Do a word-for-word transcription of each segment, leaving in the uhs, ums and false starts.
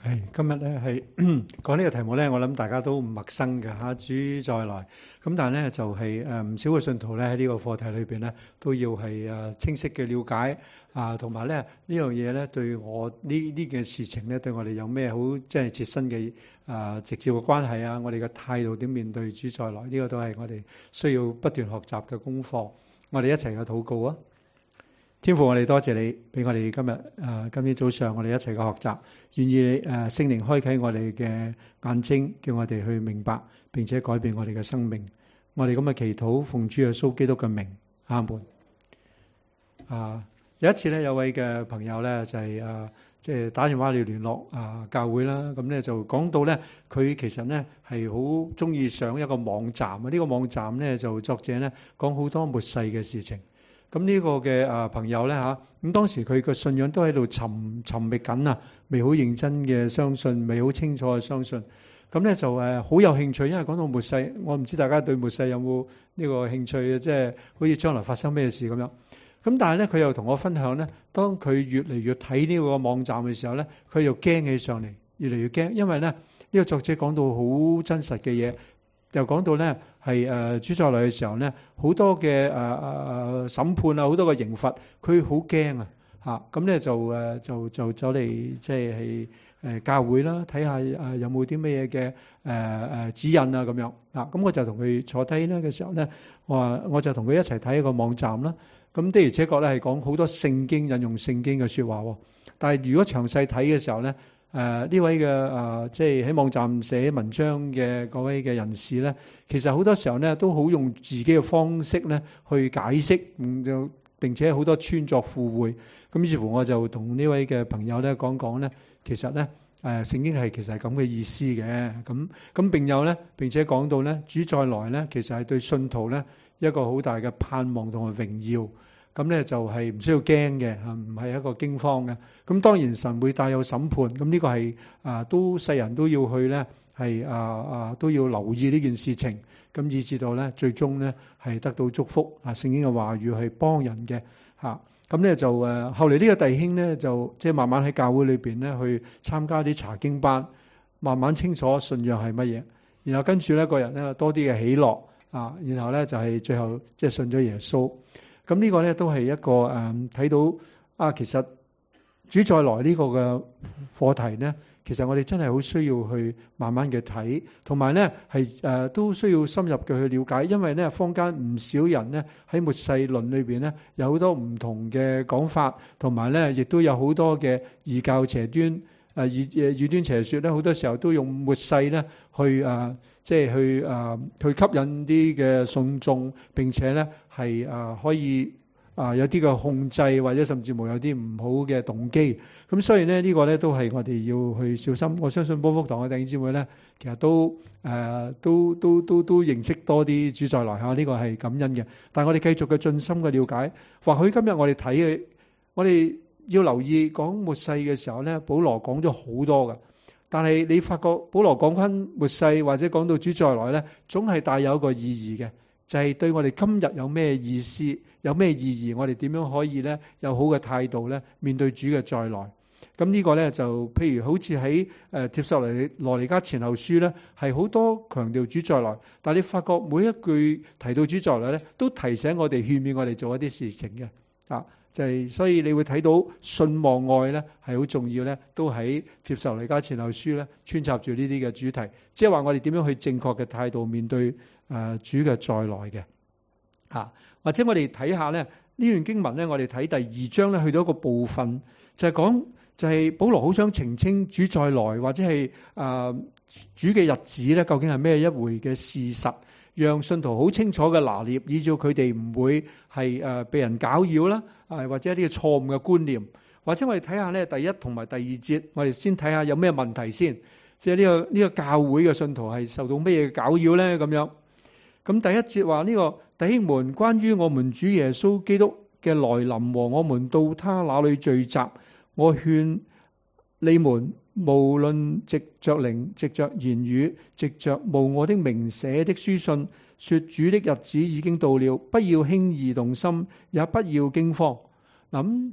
係今日咧係講呢個題目咧，我諗大家都唔陌生嘅嚇，主再來。咁但係咧就係誒唔少嘅信徒咧喺呢個課題裏邊咧，都要係誒清晰嘅了解啊，同埋咧呢樣嘢咧對我呢呢件事情咧對我哋有咩好即係切身嘅啊直接嘅關係啊？我哋嘅態度點面對主再來？呢個都係我哋需要不斷學習嘅功課。我哋一齊嘅禱告啊！天父，我哋多謝你，俾我哋今日誒、呃、今天早上我哋一齊嘅學習，願意誒聖靈開啟我哋嘅眼睛，叫我哋去明白並且改變我哋嘅生命。我哋咁嘅祈禱，奉主耶穌基督嘅名，阿門。啊，有一次咧，有位嘅朋友咧就係誒即係打電話嚟聯絡啊教會啦，咁咧就講到咧佢其實咧係好中意上一個網站啊，呢、這個網站咧就作者咧講好多末世嘅事情。咁呢個嘅啊朋友咧嚇，咁當時佢個信仰都喺度尋尋覓緊啊，未好認真嘅相信，未好清楚嘅相信。咁咧就誒好有興趣，因為講到末世，我唔知大家對末世有冇呢個興趣啊？即係好似將來發生咩事咁樣。咁但係咧，佢又同我分享咧，當佢越嚟越睇呢個網站嘅時候咧，佢又驚起上嚟，越嚟越驚，因為咧呢個作者講到好真實嘅嘢。又講到咧係誒主再來嘅時候咧，好多嘅誒誒誒審判啊，好多嘅刑罰，佢好驚啊嚇！咁咧就誒就就走嚟即係係誒教會啦，睇下誒有冇啲咩嘢嘅誒誒指引啊咁樣啊！咁我就同佢坐低咧嘅時候咧，我話我就同佢一齊睇一個網站啦。咁的而且確咧係講好多聖經引用聖經嘅説話喎。但係如果詳細睇嘅時候咧，誒、呃、呢位嘅誒即係喺網站寫文章嘅嗰位嘅人士咧，其實好多時候咧都好用自己嘅方式咧去解釋，咁就並且好多穿鑿附會。咁於是乎我就同呢位嘅朋友咧講講咧，其實咧誒聖經係其實係咁嘅意思嘅。咁咁並有咧並且講到咧主再來咧，其實係對信徒咧一個好大嘅盼望同埋榮耀。咁咧就係唔需要驚嘅嚇，唔係一個驚慌嘅。咁當然神會帶有審判，咁呢個係啊都世人都要去咧係啊啊都要留意呢件事情，咁以至到咧最終咧係得到祝福啊！聖經嘅話語係幫人嘅嚇。咁咧就誒後嚟呢個弟兄咧就即係慢慢喺教會裏邊咧去參加啲查經班，慢慢清楚信仰係乜嘢，然後跟住咧個人咧多啲嘅喜樂啊，然後咧就係最後即係信咗耶穌。咁呢個咧都係一個誒睇到啊，其實主再來呢個嘅課題咧，其實我哋真係好需要去慢慢嘅睇，同埋咧係誒都需要深入嘅去了解，因為咧坊間唔少人咧喺末世論裏邊咧有好多唔同嘅講法，同埋咧亦都有好多嘅異教邪端。誒異誒異端邪説咧，好多時候都用末世咧去誒，即係去誒去吸引啲嘅信眾，並且咧係誒可以啊有啲嘅控制，或者甚至乎有啲唔好嘅動機。咁所以咧呢個咧都係我哋要去小心。我相信波福堂嘅弟兄姊妹咧，其實都誒都都都都認識多啲主再來嚇，呢個係感恩嘅。但係我哋繼續嘅盡心嘅了解，或許今日我哋睇嘅我哋。要留意講末世嘅時候咧，保羅講咗好多嘅，但係你發覺保羅講翻末世或者講到主再來咧，總係帶有一個意義嘅，就係對我哋今日有咩意思，有咩意義，我哋點樣可以咧有好嘅態度咧面對主嘅再來。咁呢個咧就譬如好似喺誒帖撒羅尼迦前後書咧，係好多強調主再來，但係你發覺每一句提到主再來咧，都提醒我哋勸勉我哋做一啲事情嘅啊。就係，所以你會睇到信望愛咧係好重要咧，都喺帖撒羅尼迦前後書咧穿插住呢啲嘅主題，即係話我哋點樣去正確嘅態度面對誒主嘅再來嘅啊，或者我哋睇下咧呢段經文咧，我哋睇第二章咧去到一個部分，就係講就係保羅好想澄清主再來或者係誒主嘅日子咧，究竟係咩一回嘅事實。讓信徒好清楚嘅拿捏，以至佢哋唔會係誒被人攪擾啦，啊或者一啲錯誤嘅觀念，或者我哋睇下咧第一同埋第二節，我哋先睇下有咩問題先，即係呢個呢個教會嘅信徒係受到咩嘅攪擾咧咁樣。咁第一節話呢個弟兄們，關於我們主耶穌基督嘅來臨和我們到他那裏聚集，我勸你們。無論藉着靈、藉着言語、藉着冒我的名寫的書信，說主的日子已經到了，不要輕易動心，也不要驚慌。嗱咁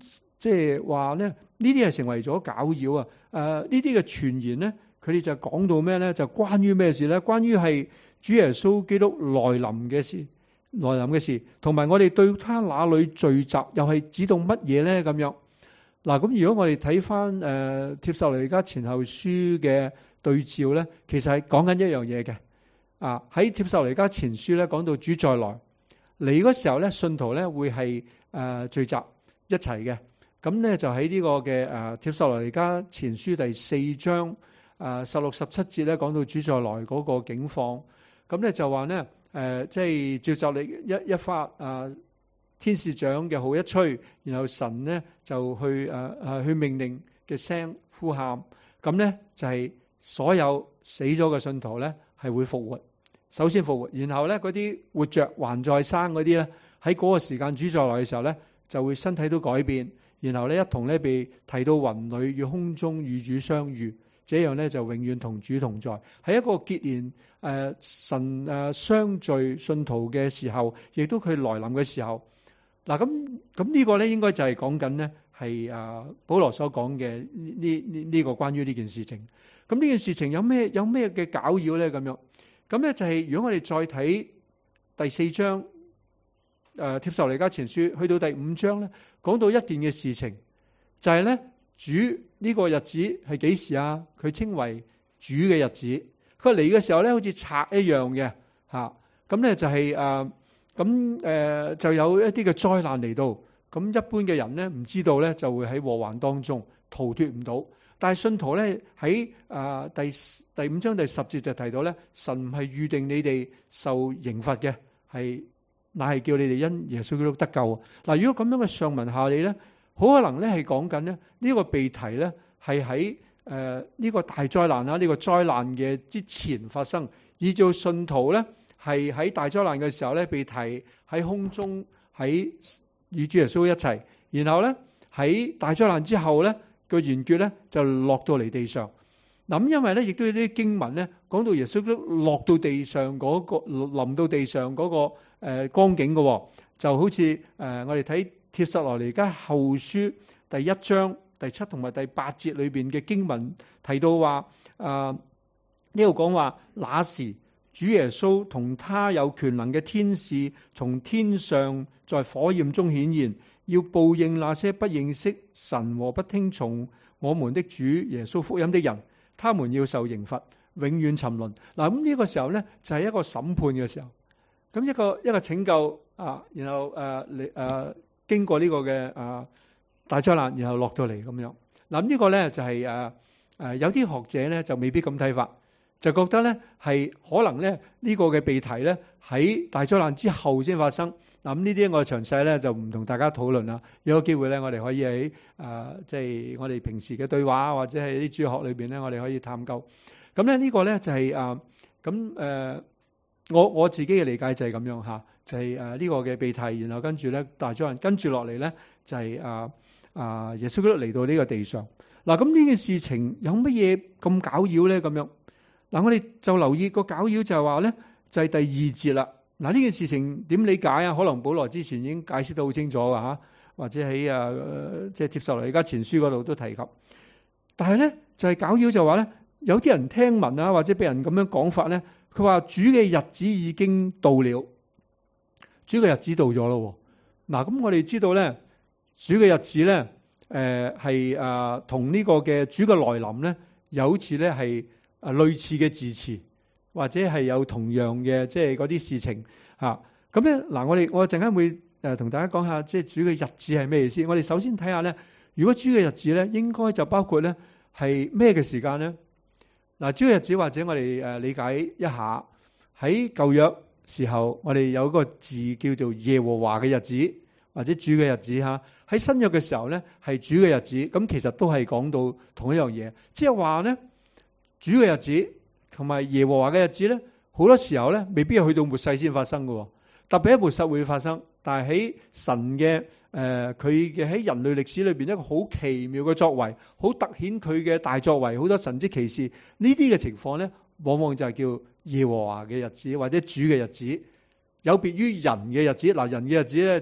即係話咧，呢啲係成為咗攪擾啊！誒呢啲嘅傳言咧，佢哋就講到咩咧？就關於咩事咧？關於係主耶穌基督來臨嘅事，來臨嘅事，同埋我哋對他那裏聚集，又係指到乜嘢咧？咁樣嗱，咁如果我哋睇翻誒帖撒羅尼迦前後書嘅對照咧，其實係講緊一樣嘢嘅。啊，喺帖撒羅尼迦前書咧，講到主再來嚟嗰時候咧，信徒咧會係誒、呃、聚集一齊嘅。咁咧就喺呢個嘅誒帖撒羅尼迦前書第四章誒十六十七節咧，講到主再來嗰個境況。咁咧就話咧誒，即係召集你一一發誒、呃、天使長嘅號一吹，然後神咧就去誒誒、呃、去命令嘅聲呼喊。咁咧就係所有死咗嘅信徒咧係會復活，首先復活，然後咧嗰啲活着還在生嗰啲咧喺嗰個時間主再來嘅時候咧就會身體都改變。然後咧一同咧被提到雲裏，與空中與主相遇，這樣咧就永遠同主同在，係一個結連誒、呃、神誒相聚信徒嘅時候，亦都佢來臨嘅時候。嗱咁咁呢個咧應該就係講緊咧係誒保羅所講嘅呢呢呢個關於呢件事情。咁呢件事情有咩有咩嘅攪擾咧？咁樣咁咧就係如果我哋再睇第四章。誒帖撒羅尼迦前書去到第五章咧，講到一件嘅事情，就係、是、咧主呢個日子係幾時啊？佢稱為主嘅日子。佢嚟嘅時候咧，好似賊一樣嘅嚇。咁咧就係誒咁誒就有一啲嘅災難嚟到。咁一般嘅人咧唔知道咧，就會喺禍患當中逃脫唔到。但係信徒咧喺誒第第五章第十節就提到咧，神唔係預定你哋受刑罰嘅，係。乃係叫你哋因耶穌基督得救。嗱，如果咁樣嘅上文下理咧，好可能咧係講緊咧呢個被提咧係喺誒呢個大災難啦，呢個災難嘅之前發生，以至信徒咧係喺大災難嘅時候咧被提喺空中喺與主耶穌一齊，然後咧喺大災難之後咧個完結咧就落到嚟地上。嗱，因為咧亦都有啲經文咧講到耶穌基督落到地上嗰個臨到地上嗰個。誒光景嘅，就好似誒我哋睇帖撒羅尼迦後書第一章第七同埋第八節裏邊嘅經文提到話，誒呢度講話，那時主耶穌同他有權能嘅天使從天上在火焰中顯現，要報應那些不認識神和不聽從我們的主耶穌福音的人，他們要受刑罰，永遠沉淪。嗱，咁呢個時候咧就係一個審判嘅時候。咁一個一個拯救啊，然後誒嚟誒經過呢個嘅啊大災難，然後落到嚟咁樣。嗱，呢個咧就係誒誒有啲學者咧就未必咁睇法，就覺得咧係可能咧呢個嘅被提咧喺大災難之後先發生。嗱，咁呢啲我詳細咧就唔同大家討論啦。有個機會咧，我哋可以喺誒即係我哋平時嘅對話或者係啲主學裏邊咧，我哋可以探究。咁咧呢個咧就係誒咁誒。我我自己嘅理解就係咁樣吓，就係誒呢個嘅被提，然後跟住咧大災難跟住落嚟咧就係誒誒耶穌基督嚟到呢個地上。嗱，咁呢件事情有乜嘢咁攪擾咧？咁樣嗱，我哋就留意個攪擾就係話咧，就係第二節啦。嗱，呢件事情點理解啊？可能保羅之前已經解釋得好清楚㗎吓，或者喺誒即係帖撒羅尼迦前書嗰度都提及。但係咧就係攪擾就話咧，有啲人聽聞啊，或者俾人咁樣講法咧。佢話主嘅日子已經到了，主嘅日子到咗咯。嗱，咁我哋知道咧，主嘅日子咧，誒係誒同呢個嘅主嘅來臨咧，有好似咧係誒類似嘅字詞，或者係有同樣嘅即係嗰啲事情嚇。咁咧嗱，我哋我陣間會誒同大家講下，即係主嘅日子係咩意思？我哋首先睇下咧，如果主嘅日子咧，應該就包括咧係咩嘅時間咧？嗱，主嘅日子或者我哋誒理解一下，喺舊約時候，我哋有一個字叫做耶和華嘅日子，或者主嘅日子嚇。喺新約嘅時候咧，係主嘅日子，咁其實都係講到同一樣嘢，即係話咧，主嘅日子同埋耶和華嘅日子咧，好多時候咧未必係去到末世先發生嘅，特別喺末世會發生，但係喺神嘅誒佢嘅喺人類歷史裏邊一個好奇妙嘅作為，好突顯佢嘅大作為，好多神蹟奇事，呢啲嘅情況咧，往往就係叫耶和華嘅日子或者主嘅日子，有別於人嘅日子。嗱，人嘅日子咧就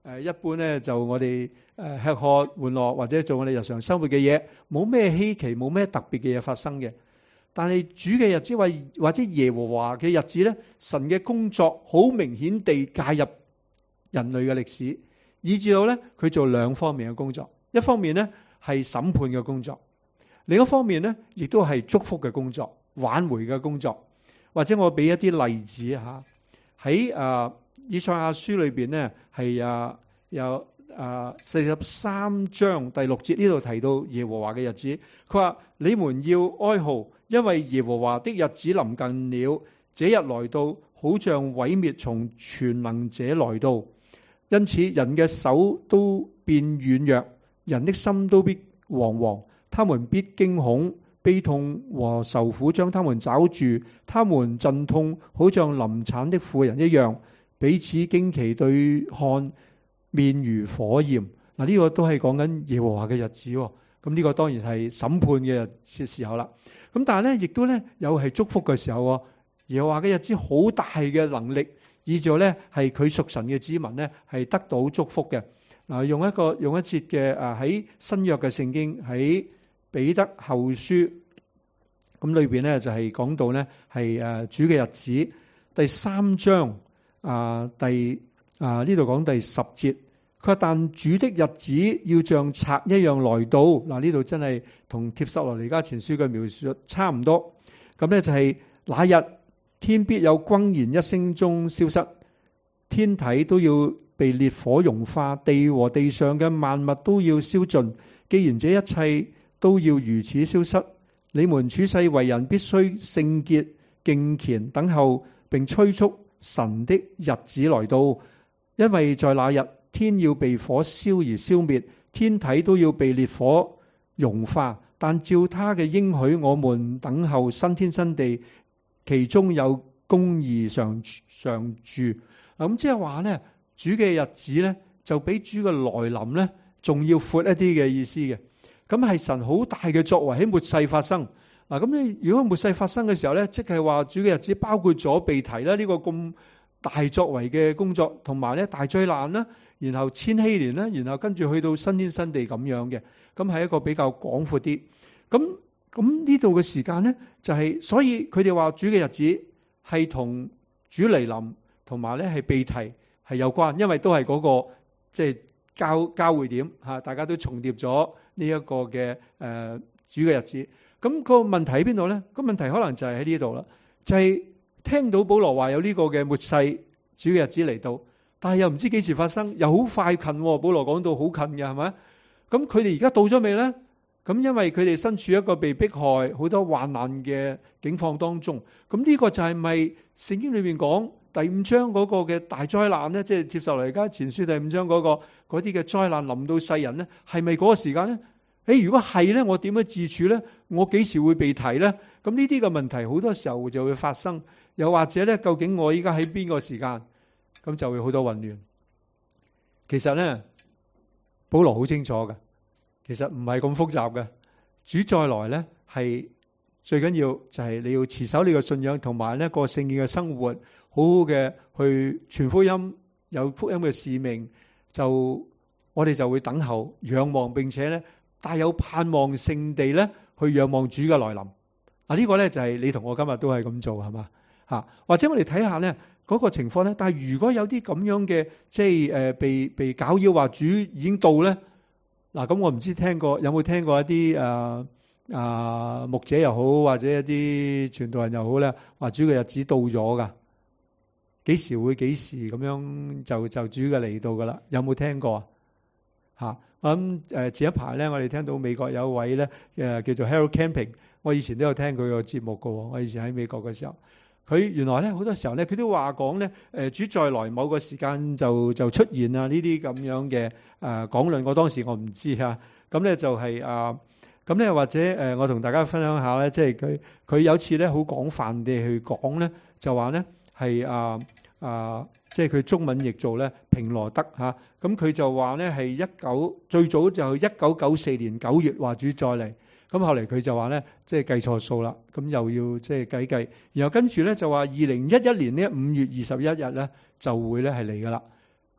誒一般咧就我哋誒吃喝玩樂或者做我哋日常生活嘅嘢，冇咩稀奇，冇咩特別嘅嘢發生嘅。但係主嘅日子或或者耶和華嘅日子咧，神嘅工作好明顯地介入人類嘅歷史，以至到咧佢做兩方面嘅工作。一方面咧係審判嘅工作，另一方面咧亦都係祝福嘅工作、挽回嘅工作。或者我俾一啲例子嚇，喺誒以賽亞書裏邊咧係誒有誒四十三章第六節呢度提到耶和華嘅日子，佢話你們要哀號，因為耶和華的日子臨近了，這日來到，好像毀滅從全能者來到。因此人嘅手都變軟弱，人的心都必惶惶，他們必驚恐。悲痛和愁苦將他們抓住，他們陣痛，好像臨產的婦人一樣，彼此驚奇對看，面如火焰。嗱，呢個都係講緊耶和華嘅日子。咁呢個當然係審判嘅時候啦。咁但係咧，亦都咧有係祝福嘅時候。耶和華嘅日子好大嘅能力，以至咧係佢屬神嘅子民咧係得到祝福嘅。嗱，用一個用一節嘅誒喺新約嘅聖經喺彼得後書咁裏邊咧就係講到咧係誒主嘅日子第三章啊第啊呢度講第十節，佢話但主的日子要像賊一樣來到。嗱，呢度真係同帖撒羅尼迦前書嘅描述差唔多。咁咧就係那日天必有轟然一聲中消失，天體都要被烈火融化，地和地上嘅萬物都要燒盡。既然這一切都要如此消失，你們處世為人必須聖潔敬虔，等候並催促神的日子來到。因為在那日天要被火燒而消滅，天體都要被烈火融化。但照他嘅應許，我們等候新天新地，其中有公義常常住。咁即係話咧，主嘅日子咧就比主嘅來臨咧仲要闊一啲嘅意思嘅。咁係神好大嘅作為喺末世發生。嗱，咁你如果末世發生嘅時候咧，即係話主嘅日子包括咗被提啦，呢個咁大作為嘅工作，同埋咧大災難啦，然後千禧年啦，然後跟住去到新天新地咁樣嘅，咁係一個比較廣闊啲。咁咁呢度嘅時間咧，就係、是、所以佢哋話主嘅日子係同主嚟臨同埋咧係被提係有關，因為都係嗰、那個即係、就是、交交匯點嚇，大家都重疊咗呢一個嘅誒、呃、主嘅日子。咁、那個問題喺邊度咧？個問題可能就係喺呢度啦，就係、是、聽到保羅話有呢個嘅末世主嘅日子嚟到，但係又唔知幾時發生，又好快近、哦。保羅講到好近嘅係咪？咁佢哋而家到咗未咧？咁因為佢哋身處一個被迫害、好多患難嘅境況當中，咁呢個就係咪聖經裏面講第五章嗰個嘅大災難咧？即係帖撒羅尼迦前書第五章嗰、嗰個嗰啲嘅災難臨到世人咧，係咪嗰個時間咧？誒，如果係咧，我點樣自處咧？我幾時會被提咧？咁呢啲嘅問題好多時候就會發生，又或者咧，究竟我依家喺邊個時間？咁就會好多混亂。其實咧，保羅好清楚嘅。其實唔係咁複雜嘅，主再來咧係最緊要就係你要持守你嘅信仰，同埋咧過聖潔嘅生活，好好嘅去傳福音，有福音嘅使命，就我哋就會等候、仰望，並且咧帶有盼望性地咧去仰望主嘅來臨。嗱，呢個咧就係你同我今日都係咁做，係嘛吓？或者我哋睇下咧嗰個情況咧。但係如果有啲咁樣嘅，即係誒被被攪擾話主已經到咧。嗱，咁我唔知聽過有冇聽過一啲誒誒牧者又好，或者一啲傳道人又好咧，話主嘅日子到咗噶，幾時會幾時咁樣就就主嘅嚟到噶啦？有冇聽過啊？嚇，我諗誒前一排咧，我哋聽到美國有一位咧誒叫做 Harold Camping，我以前都有聽佢個節目噶喎。我以前喺美國嘅時候，佢原來咧好多時候咧，佢都話講咧誒主再來某個時間就就出現啊，呢啲咁樣嘅誒講論。我當時我唔知嚇，咁咧就係啊，咁咧或者誒我同大家分享下咧，即係佢佢有次咧好廣泛地去講咧，就話咧係啊啊，即係佢中文譯做咧平羅德嚇，咁佢就話咧係一九最早就一九九四年九月話主再嚟。咁後嚟佢就話咧，即係計錯數啦，咁又要即係計計，然後跟住咧就話二零一一年呢五月二十一日咧就會咧係嚟噶啦。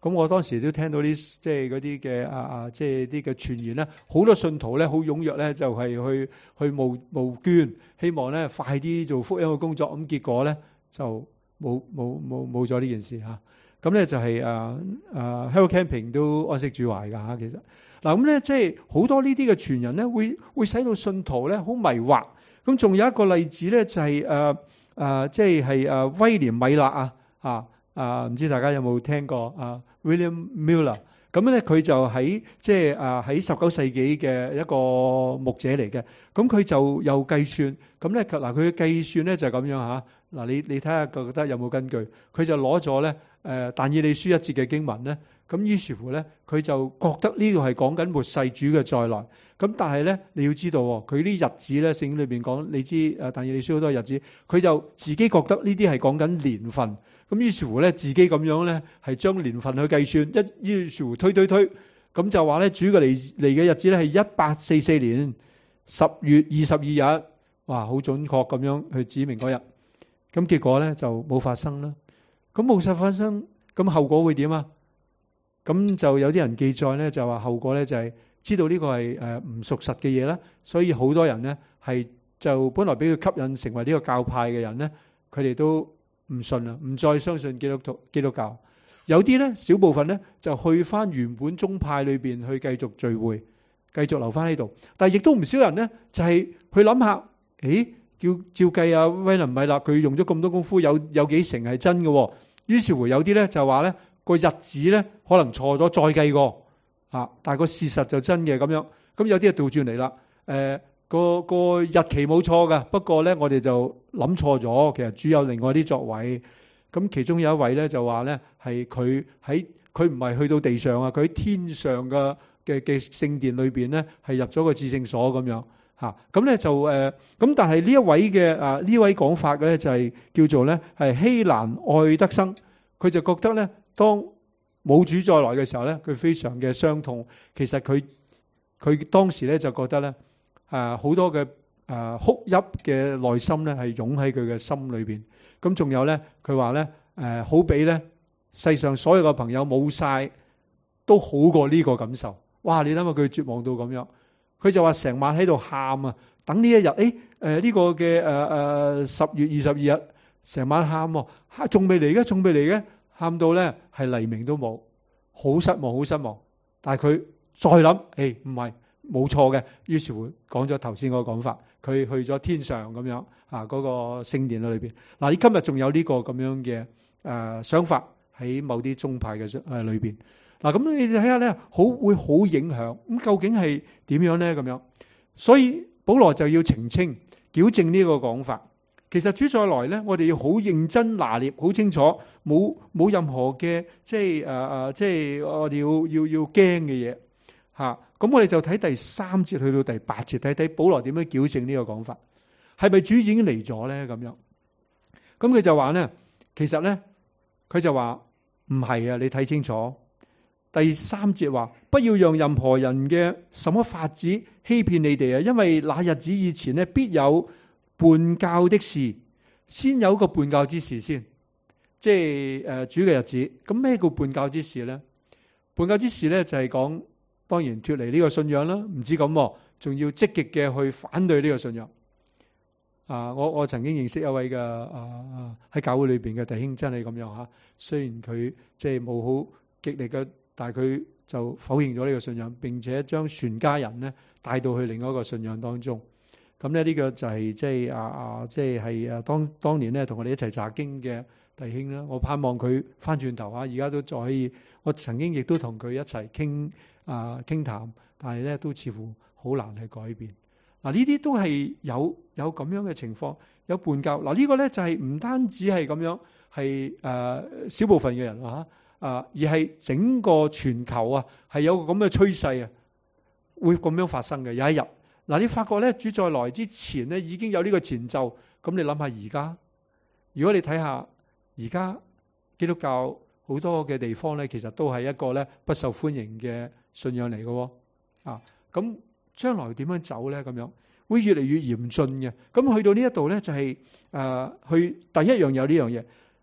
咁我當時都聽到啲即係嗰啲嘅啊啊，即係啲嘅傳言咧，好多信徒咧好踴躍咧，就係去去募募捐，希望咧快啲做福音嘅工作。咁結果咧就冇冇冇冇咗呢件事嚇。咁咧就係誒誒 Harold Camping 都安息主懷㗎嚇。其實嗱咁咧，即係好多呢啲嘅傳人咧，會會使到信徒咧好迷惑。咁仲有一個例子咧，就係誒誒，即係係誒威廉米勒啊啊啊！唔知大家有冇聽過啊 William Miller？咁咧佢就喺即係誒喺十九世紀嘅一個牧者嚟嘅。咁佢就又計算，咁咧嗱佢嘅計算咧就係咁樣嚇。嗱你你睇下覺得有冇根據？佢就攞咗咧誒但以理書一節嘅經文咧。咁於是乎咧，佢就覺得呢度係講緊末世主嘅再來。咁但係咧，你要知道喎，佢啲日子咧，聖經裏邊講，你知誒，但以理書好多日子，佢就自己覺得呢啲係講緊年份。咁於是乎咧，自己咁樣咧，係將年份去計算，一於是乎推推推，咁就話咧，主嘅嚟嚟嘅日子咧係一八四四年十月二十二日，哇，好準確咁樣去指明嗰日。咁結果咧就冇發生啦。咁冇實發生，咁後果會點啊？咁就有啲人記載咧，就話後果咧就係知道呢個係誒唔屬實嘅嘢啦，所以好多人咧係就本來俾佢吸引成為呢個教派嘅人咧，佢哋都唔信啦，唔再相信基督徒基督教。有啲咧少部分咧就去翻原本宗派裏邊去繼續聚會，繼續留翻喺度。但係亦都唔少人咧就係去諗下，誒叫照計啊威廉米勒佢用咗咁多功夫，有有幾成係真嘅？於是乎有啲咧就話咧。個日子咧可能錯咗，再計過啊！但係個事實就真嘅咁樣。咁有啲就倒轉嚟啦。誒、呃、個個日期冇錯㗎，不過咧我哋就諗錯咗。其實主有另外啲作為。咁其中有一位咧就話咧係佢喺佢唔係去到地上啊，佢喺天上嘅嘅嘅聖殿裏邊咧係入咗個至聖所咁樣嚇。咁咧就誒咁、呃，但係呢一位嘅啊呢位講法嘅咧就係叫做咧係希蘭愛德生，佢就覺得咧。當冇主再來嘅時候咧，佢非常嘅傷痛。其實佢佢當時咧就覺得咧，誒好多嘅誒哭泣嘅內心咧係湧喺佢嘅心裏邊。咁仲有咧，佢話咧誒好比咧世上所有嘅朋友冇晒，都好過呢個感受。哇！你諗下佢絕望到咁樣，佢就話成晚喺度喊啊，等呢一日誒誒呢個嘅誒誒十月二十二日成晚喊喎，仲未嚟嘅，仲未嚟嘅。喊到咧係黎明都冇，好失望，好失望。但係佢再諗，誒唔係冇錯嘅。於是乎講咗頭先嗰個講法，佢去咗天上咁樣啊，嗰個聖殿裏邊。嗱，你今日仲有呢個咁樣嘅誒想法喺某啲宗派嘅誒裏邊。嗱，咁你睇下咧，好會好影響。咁究竟係點樣咧？咁樣，所以保羅就要澄清、矯正呢個講法。其實主再來咧，我哋要好認真拿捏，好清楚，冇冇任何嘅即係誒誒，即係我哋要要要驚嘅嘢嚇。咁我哋就睇第三節去到第八節，睇睇保羅點樣矯正呢個講法，係咪主已經嚟咗咧？咁樣，咁佢就話咧，其實咧，佢就話唔係啊！你睇清楚第三節話，不要讓任何人嘅什麼法子欺騙你哋啊！因為那日子以前咧，必有叛教的事，先有個叛教之事先，即係誒主嘅日子。咁咩叫叛教之事咧？叛教之事咧就係講，當然脫離呢個信仰啦，唔止咁，仲要積極嘅去反對呢個信仰。啊，我我曾經認識一位嘅啊喺教會裏邊嘅弟兄，真係咁樣吓。雖然佢即係冇好極力嘅，但係佢就否認咗呢個信仰，並且將全家人咧帶到去另外一個信仰當中。咁咧呢個就係即係啊啊，即係係啊當當年咧同我哋一齊查經嘅弟兄啦。我盼望佢翻轉頭啊，而家都再可以。我曾經亦都同佢一齊傾啊傾談，但係咧都似乎好難去改變。嗱，呢啲都係有有咁樣嘅情況，有叛教。嗱，呢個咧就係唔單止係咁樣，係誒少部分嘅人啊啊，而係整個全球啊係有個咁嘅趨勢啊，會咁樣發生嘅有一日。嗱，你發覺咧，主再來之前咧已經有呢個前奏。咁你諗下而家，如果你睇下而家基督教好多嘅地方咧，其實都係一個咧不受歡迎嘅信仰嚟嘅喎。啊，咁將來點樣走咧？咁樣會越嚟越嚴峻嘅。咁去到呢一度咧，就係誒去第一樣有呢樣嘢，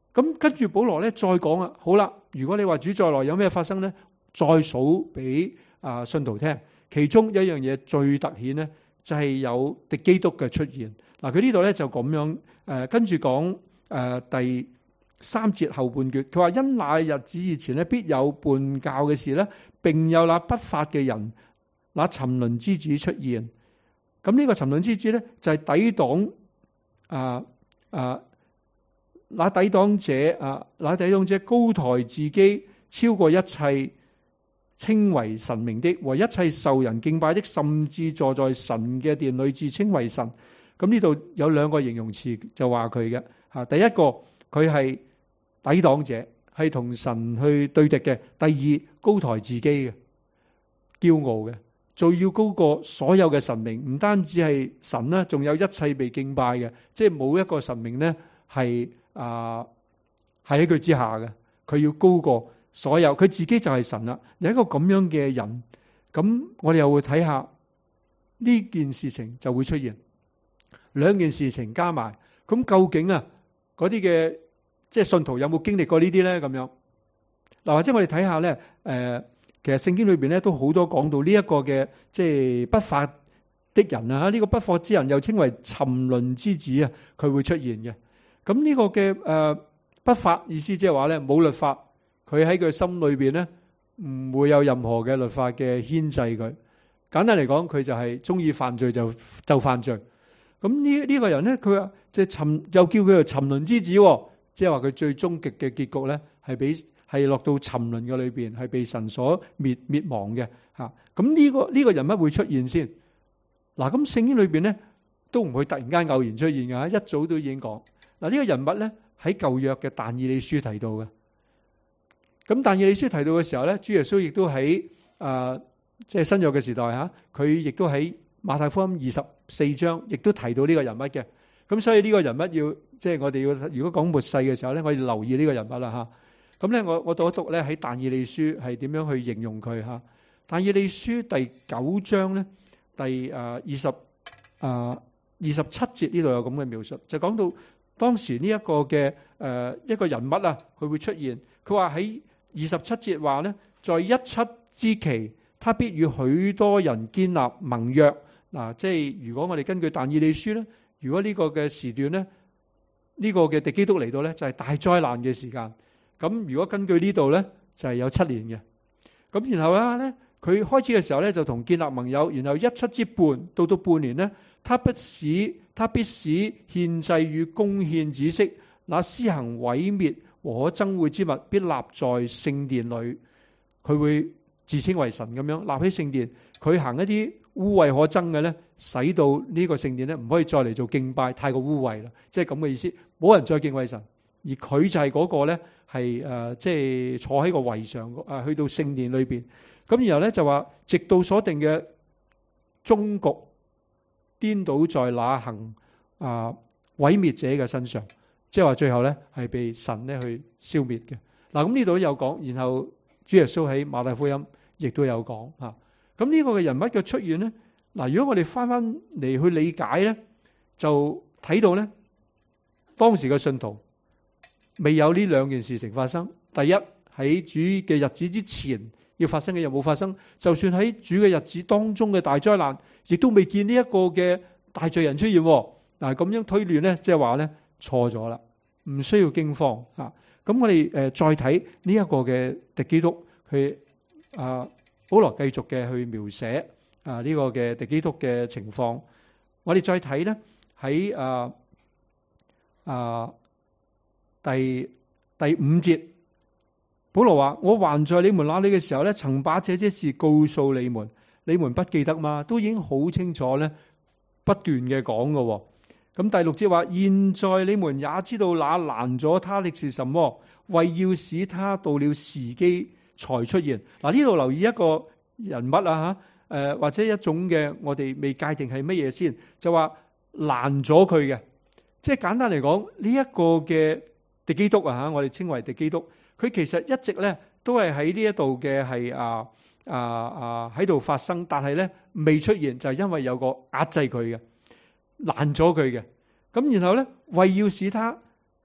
咁跟住保羅咧再講啊，好啦，如果你話主再來有咩發生咧，再數俾啊信徒聽。其中一樣嘢最突顯咧，就係有敵基督嘅出現。嗱，佢呢度咧就咁樣誒，跟住講誒第三節後半句，佢話因那日子以前咧，必有叛教嘅事咧，並有那不法嘅人，那沉淪之子出現。咁呢個沉淪之子咧，就係抵擋啊啊，那抵擋者啊，那抵擋者高抬自己，超過一切稱為神明的，和一切受人敬拜的，甚至坐在神嘅殿裏自稱為神。咁呢度有兩個形容詞就話佢嘅吓，第一個佢係抵擋者，係同神去對敵嘅；第二，高抬自己嘅，驕傲嘅，仲要高過所有嘅神明，唔單止係神啦，仲有一切被敬拜嘅，即係冇一個神明咧係啊係喺佢之下嘅，佢要高過所有，佢自己就係神啦。有一個咁樣嘅人，咁我哋又會睇下呢件事情就會出現。兩件事情加埋，咁究竟啊嗰啲嘅即係信徒有冇經歷過呢啲咧？咁樣嗱，或者我哋睇下咧，誒，其實聖經裏邊咧都好多講到呢一個嘅即係不法的人啊，呢個不法之人又稱為沉淪之子啊，佢會出現嘅。咁呢個嘅誒不法意思即係話咧冇律法，佢喺佢心裏邊咧唔會有任何嘅律法嘅牽制佢。簡單嚟講，佢就係中意犯罪就就犯罪。咁呢呢個人咧，佢話即係沉，又叫佢做沉淪之子，即係話佢最終極嘅結局咧，係俾係落到沉淪嘅裏邊，係被神所滅滅亡嘅吓。咁呢個呢個人物會出現先嗱。咁聖經裏邊咧都唔會突然間偶然出現嘅，一早都已經講嗱。呢個人物咧喺舊約嘅但以理書提到嘅。咁但以理書提到嘅時候咧，主耶穌亦都喺誒即係新約嘅時代吓，佢亦都喺馬太福音二十四章亦都提到呢個人物嘅。咁所以呢個人物要即係我哋要如果講末世嘅時候咧，我要留意呢個人物啦吓。咁咧我我讀一讀咧喺但以理書係點樣去形容佢吓。但以理書第九章咧第誒二十誒二十七節呢度有咁嘅描述，就講到當時呢一個嘅誒一個人物啊，佢會出現。佢話喺二十七節話咧，在一七之期，他必與許多人建立盟約。嗱，即係如果我哋根據但以理書咧，如果呢個嘅時段咧，呢個嘅敵基督嚟到咧，就係大災難嘅時間。咁如果根據呢度咧，就係有七年嘅。咁然後咧，佢開始嘅時候咧，就同建立盟友，然後一七之半到到半年咧，他不使他必使獻祭與供獻止息，那施行毀滅和可憎惡之物，必立在聖殿裏。佢會自稱為神咁樣立喺聖殿，佢行一啲污穢可憎嘅咧，使到呢個聖殿咧唔可以再嚟做敬拜，太過污穢啦，即係咁嘅意思，冇人再敬畏神，而佢就係嗰個咧係誒，即係坐喺個位上誒，去到聖殿裏邊，咁然後咧就話，直到所定嘅終局，顛倒在那行啊毀滅者嘅身上，即係話最後咧係被神咧去消滅嘅。嗱，咁呢度都有講，然後主耶穌喺馬太福音亦都有講吓。咁呢個嘅人物嘅出現咧，嗱，如果我哋翻翻嚟去理解咧，就睇到咧，當時嘅信徒未有呢兩件事情發生。第一，喺主嘅日子之前要發生嘅又冇發生，就算喺主嘅日子當中嘅大災難，亦都未見呢一個嘅大罪人出現。嗱，咁樣推斷咧，即係話咧錯咗啦，唔需要驚慌啊。咁我哋誒再睇呢一個嘅敵基督去啊。保羅繼續嘅去描寫啊呢個嘅敵基督嘅情況，我哋再睇咧喺啊啊第第五節，保羅話：我還在你們那裏嘅時候咧，曾把這些事告訴你們，你們不記得嗎？都已經好清楚咧，不斷嘅講嘅。咁第六節話：現在你們也知道那攔咗他的是什麼，為要使他到了時機才出現。嗱，呢度留意一個人物啊吓，誒或者一種嘅我哋未界定係乜嘢先，就話攔咗佢嘅，即係簡單嚟講呢一個嘅敵基督啊吓，我哋稱為敵基督，佢其實一直咧都係喺呢一度嘅係啊啊啊喺度發生，但係咧未出現，就係因為有個壓制佢嘅，攔咗佢嘅，咁然後咧為要使他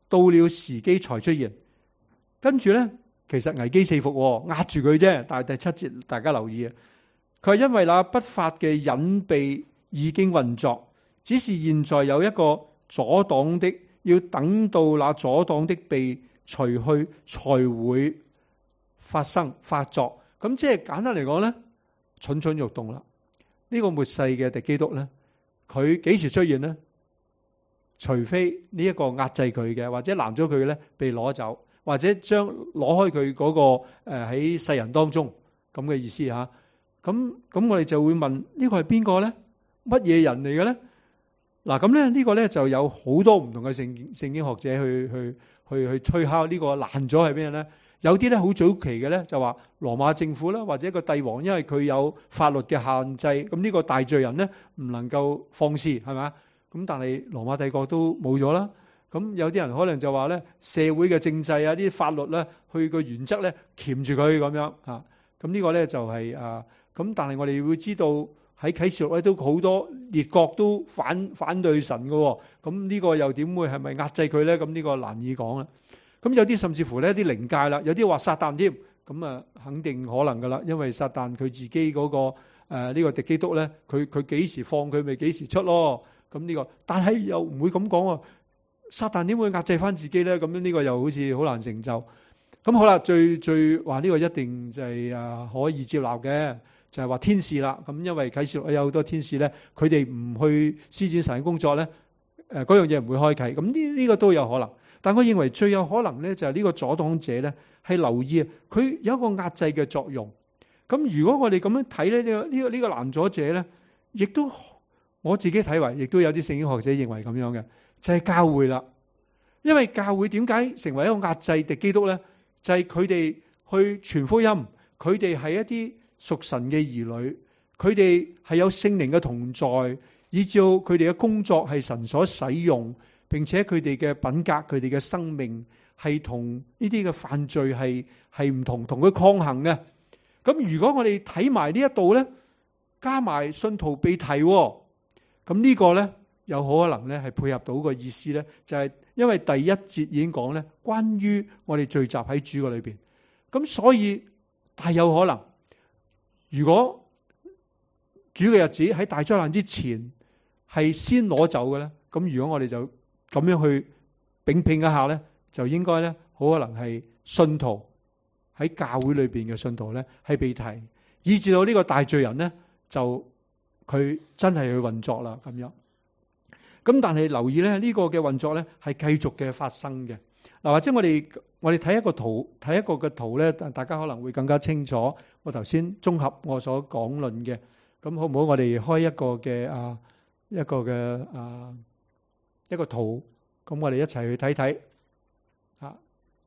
到了時機才出現。跟住咧，其實危機四伏，壓住佢啫。但係第七節大家留意啊，佢係因為那不法嘅隱秘已經運作，只是現在有一個阻擋的，要等到那阻擋的被除去，才會發生發作。咁即係簡單嚟講咧，蠢蠢欲動啦。呢個末世嘅敵基督咧，佢幾時出現咧？除非呢一個壓制佢嘅，或者攔咗佢嘅咧，被攞走，或者將攞開佢嗰個誒喺世人當中咁嘅意思吓。咁咁我哋就會問，呢個係邊個咧？乜嘢人嚟嘅咧？嗱，咁咧呢個咧就有好多唔同嘅聖聖經學者去去去去推敲呢個攔咗係咩咧？有啲咧好早期嘅咧就話羅馬政府啦，或者一個帝王，因為佢有法律嘅限制，咁呢個大罪人咧唔能夠放肆，係咪？咁但係羅馬帝國都冇咗啦。咁有啲人可能就話咧，社會嘅政制啊，啲法律咧，去個原則咧鉗住佢咁樣啊。咁呢個咧就係啊。咁但係我哋會知道喺啟示錄咧都好多列國都反反對神嘅。咁呢個又點會係咪壓制佢咧？咁呢個難以講啦。咁有啲甚至乎呢啲靈界啦，有啲話撒旦添，咁啊肯定可能噶啦，因為撒旦佢自己嗰個誒呢個敵基督咧，佢佢幾時放佢咪幾時出咯。咁呢個，但係又唔會咁講喎。撒旦點會壓制翻自己咧？咁樣呢個又好似好難成就。咁好啦，最最話呢個一定就係啊可以接納嘅，就係話天使啦。咁因為啟示錄有好多天使咧，佢哋唔去施展神嘅工作咧，誒嗰樣嘢唔會開啟。咁呢呢個都有可能。但我認為最有可能咧，就係呢個阻擋者咧，係留意啊，佢有一個壓制嘅作用。咁如果我哋咁樣睇咧，呢個呢個呢個攔阻者咧，亦都我自己睇為，亦都有啲聖經學者認為咁樣嘅，就係教會啦。因為教會點解成為一個壓制敵基督咧？就係佢哋去傳福音，佢哋係一啲屬神嘅兒女，佢哋係有聖靈嘅同在，以致佢哋嘅工作係神所使用。並且佢哋嘅品格、佢哋嘅生命係同呢啲嘅犯罪係係唔同，同佢抗衡嘅。咁如果我哋睇埋呢一度咧，加埋信徒被提，咁呢個咧有可能咧係配合到個意思咧，就係因為第一節已經講咧，關於我哋聚集喺主嘅裏邊，咁所以大有可能，如果主嘅日子喺大災難之前係先攞走嘅咧，咁如果我哋就咁樣去秉聘一下咧，就應該咧好可能係信徒喺教會裏邊嘅信徒咧係被提，以至到呢個大罪人咧就佢真係去運作啦咁樣。咁但係留意咧，呢個嘅運作咧係繼續嘅發生嘅。嗱，或者我哋我哋睇一個圖，睇一個嘅圖咧，大家可能會更加清楚。我頭先綜合我所講論嘅，咁好唔好？我哋開一個嘅啊一個嘅啊。一個圖，咁我哋一齊去睇睇。啊，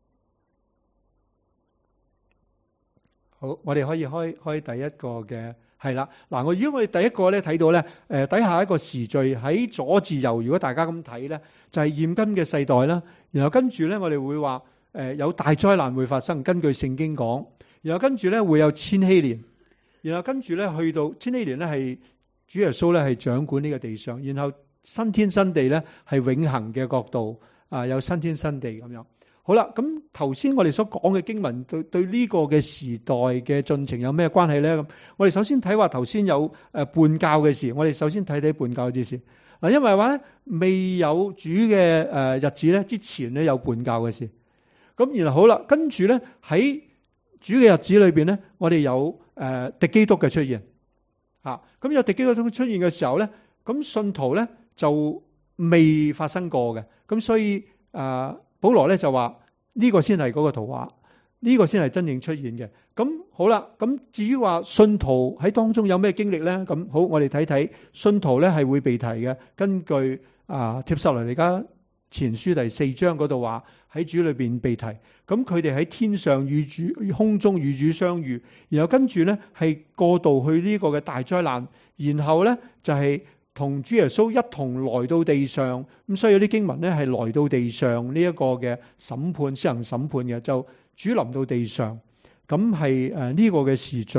好，我哋可以開開第一個嘅，係啦。嗱，我如果我哋第一個咧睇到咧，誒底下一個時序喺左至右，如果大家咁睇咧，就係現今嘅世代啦。然後跟住咧，我哋會話誒有大災難會發生，根據聖經講。然後跟住咧會有千禧年，然後跟住咧去到千禧年咧係主耶穌咧係掌管呢個地上，然後新天新地咧係永恆嘅國度啊，有新天新地咁樣。好啦，咁頭先我哋所講嘅經文對對呢個嘅時代嘅進程有咩關係咧？咁我哋首先睇話頭先有誒叛教嘅事，我哋首先睇睇叛教嘅事嗱，因為話咧未有主嘅誒日子咧之前咧有叛教嘅事，咁然後好啦，跟住咧喺主嘅日子裏邊咧，我哋有誒敵基督嘅出現啊，咁有敵基督出現嘅時候咧，咁信徒咧就未發生過嘅，咁所以誒保羅咧就話呢個先係嗰個圖畫，呢個先係真正出現嘅。咁好啦，咁至於話信徒喺當中有咩經歷咧？咁好，我哋睇睇信徒咧係會被提嘅。根據啊帖撒羅尼迦前書第四章嗰度話喺主裏邊被提，咁佢哋喺天上與主空中與主相遇，然後跟住咧係過渡去呢個嘅大災難，然後咧就係同主耶穌一同來到地上，咁所以有啲經文咧係來到地上呢一個嘅審判，施行審判嘅，就主臨到地上，咁係誒呢個嘅時序，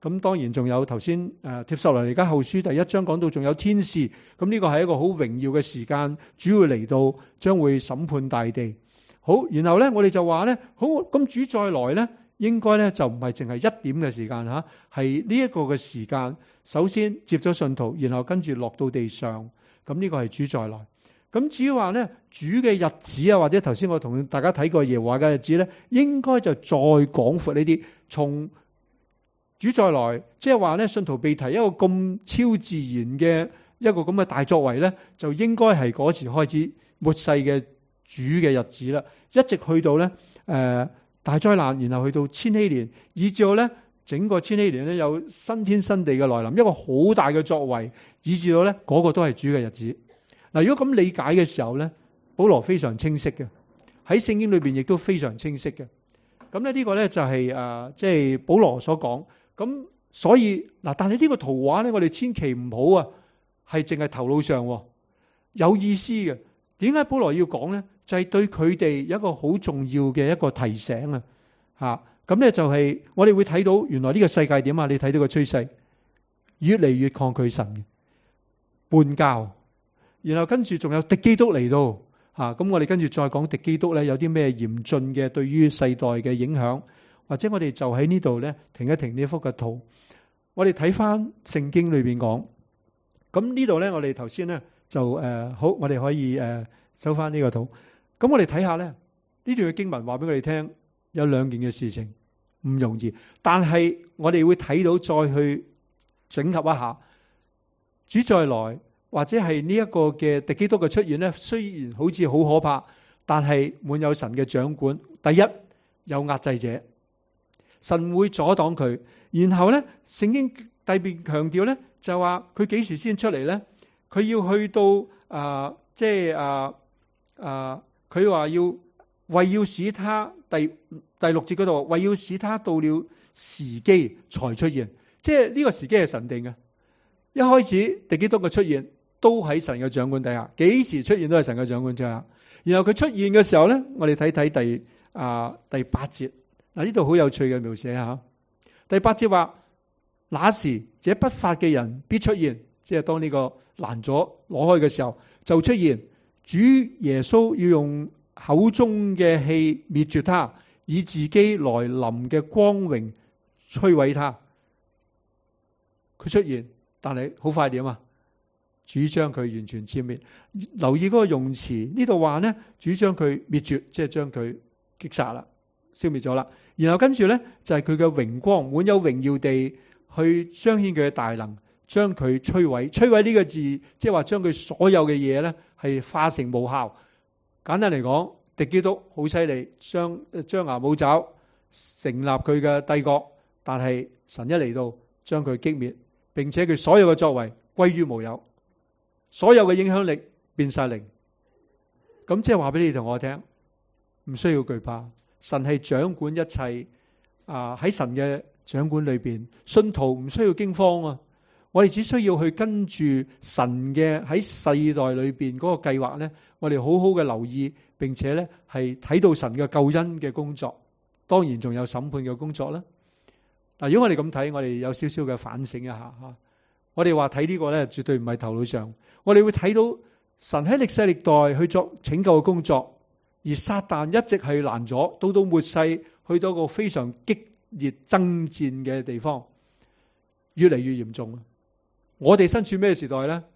咁當然仲有頭先誒帖撒羅尼迦後書第一章講到仲有天使，咁呢個係一個好榮耀嘅時間，主要嚟到將會審判大地。好，然後咧我哋就話咧，好，咁主再來咧，應該咧就唔係淨係一點嘅時間吓，係呢一個嘅時間。首先接咗信徒，然後跟住落到地上，咁呢個係主再來。咁至於話咧，主嘅日子啊，或者頭先我同大家睇過耶和華嘅日子咧，應該就再廣闊呢啲。從主再來，即係話咧，信徒被提一個咁超自然嘅一個咁嘅大作為咧，就應該係嗰時開始末世嘅主嘅日子啦，一直去到咧誒、呃、大災難，然後去到千禧年，以至到咧整個千禧年咧有新天新地嘅來臨，一個好大嘅作為，以至到咧嗰個都係主嘅日子。嗱，如果咁理解嘅時候咧，保羅非常清晰嘅，喺聖經裏邊亦都非常清晰嘅。咁咧呢個咧就係誒即係保羅所講。咁所以嗱，但係呢個圖畫咧，我哋千祈唔好啊，係淨係頭腦上有意思嘅。點解保羅要講咧？就係對佢哋有一個好重要嘅一個提醒啊！吓，咁咧就係我哋會睇到原來呢個世界點啊？你睇到個趨勢，越嚟越抗拒神嘅叛教，然後跟住仲有敵基督嚟到吓。咁我哋跟住再講敵基督咧有啲咩嚴峻嘅對於世代嘅影響。或者我哋就喺呢度咧停一停呢幅嘅圖，我哋睇翻聖經裏邊講，咁呢度咧我哋頭先咧就誒、呃、好，我哋可以誒收翻呢個圖。咁我哋睇下咧呢段嘅經文話俾我哋聽，有兩件嘅事情唔容易，但係我哋會睇到再去整合一下，主再來或者係呢一個嘅敵基督嘅出現咧，雖然好似好可怕，但係滿有神嘅掌管。第一，有壓制者。神會阻擋佢，然後咧，聖經特別強調咧，就話佢幾時先出嚟咧？佢要去到啊、呃，即係啊啊，佢、呃、話要為要使他第第六節嗰度，為要使他到了時機才出現，即係呢個時機係神定嘅。一開始敵基督嘅出現都喺神嘅掌管底下，幾時出現都係神嘅掌管底下。然後佢出現嘅時候咧，我哋睇睇第啊、呃、第八節。嗱，呢度好有趣嘅描寫吓。第八節話，那時這不法嘅人必出現，即係當呢個攔阻攞開嘅時候就出現。主耶穌要用口中嘅氣滅絕他，以自己來臨嘅光榮摧毀他。佢出現，但係好快點啊？主將佢完全殲滅。留意嗰個用詞，呢度話呢，主將佢滅絕，即係將佢擊殺啦，消滅咗啦。然後跟住咧就係佢嘅榮光，滿有榮耀地去彰顯佢嘅大能，將佢摧毀。摧毀呢個字，即係話將佢所有嘅嘢咧係化成無效。簡單嚟講，敵基督好犀利，將張牙舞爪，成立佢嘅帝國。但係神一嚟到，將佢擊滅，並且佢所有嘅作為歸於無有，所有嘅影響力變晒零。咁即係話俾你同我聽，唔需要懼怕。神係掌管一切，啊喺神嘅掌管裏邊，信徒唔需要驚慌啊！我哋只需要去跟住神嘅喺世代裏邊嗰個計劃咧，我哋好好嘅留意，並且咧係睇到神嘅救恩嘅工作，當然仲有審判嘅工作啦。嗱，如果我哋咁睇，我哋有少少嘅反省一下吓。我哋話睇呢個咧，絕對唔係頭腦上，我哋會睇到神喺歷世歷代去做拯救嘅工作。而撒旦一直係攔阻，到到末世去到一個非常激烈爭戰嘅地方，越嚟越嚴重。我哋身處咩時代咧？